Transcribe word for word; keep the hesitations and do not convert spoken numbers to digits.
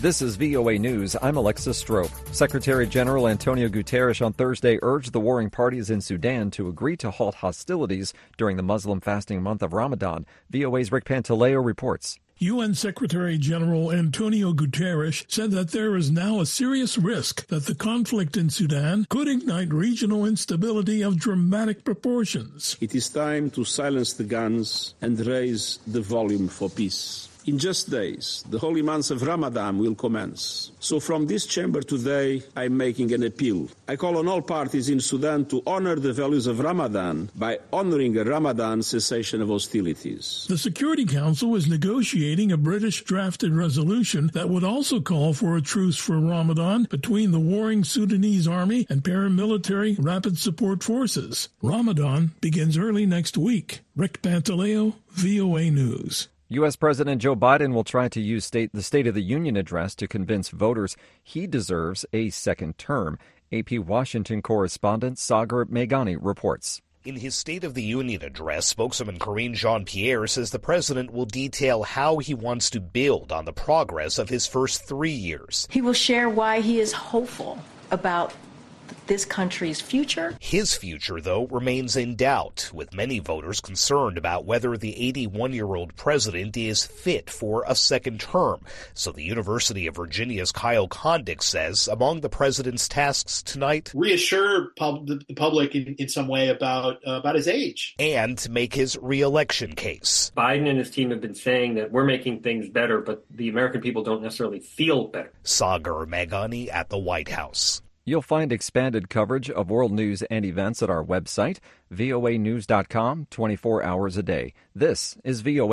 This is V O A News. I'm Alexis Strope. Secretary General Antonio Guterres on Thursday urged the warring parties in Sudan to agree to halt hostilities during the Muslim fasting month of Ramadan. V O A's Rick Pantaleo reports. U N Secretary General Antonio Guterres said that there is now a serious risk that the conflict in Sudan could ignite regional instability of dramatic proportions. It is time to silence the guns and raise the volume for peace. In just days, the holy month of Ramadan will commence. So from this chamber today, I'm making an appeal. I call on all parties in Sudan to honor the values of Ramadan by honoring a Ramadan cessation of hostilities. The Security Council is negotiating a British-drafted resolution that would also call for a truce for Ramadan between the warring Sudanese army and paramilitary rapid support forces. Ramadan begins early next week. Rick Pantaleo, V O A News. U S. President Joe Biden will try to use state, the State of the Union address to convince voters he deserves a second term. A P Washington correspondent Sagar Meghani reports. In his State of the Union address, spokeswoman Karine Jean-Pierre says the president will detail how he wants to build on the progress of his first three years. He will share why he is hopeful about this country's future. His future, though, remains in doubt, with many voters concerned about whether the eighty-one-year-old president is fit for a second term. So the University of Virginia's Kyle Kondik says among the president's tasks tonight, reassure pub- the public in, in some way about, uh, about his age. And to make his re-election case. Biden and his team have been saying that we're making things better, but the American people don't necessarily feel better. Sagar Meghani at the White House. You'll find expanded coverage of world news and events at our website, V O A news dot com, twenty-four hours a day. This is V O A.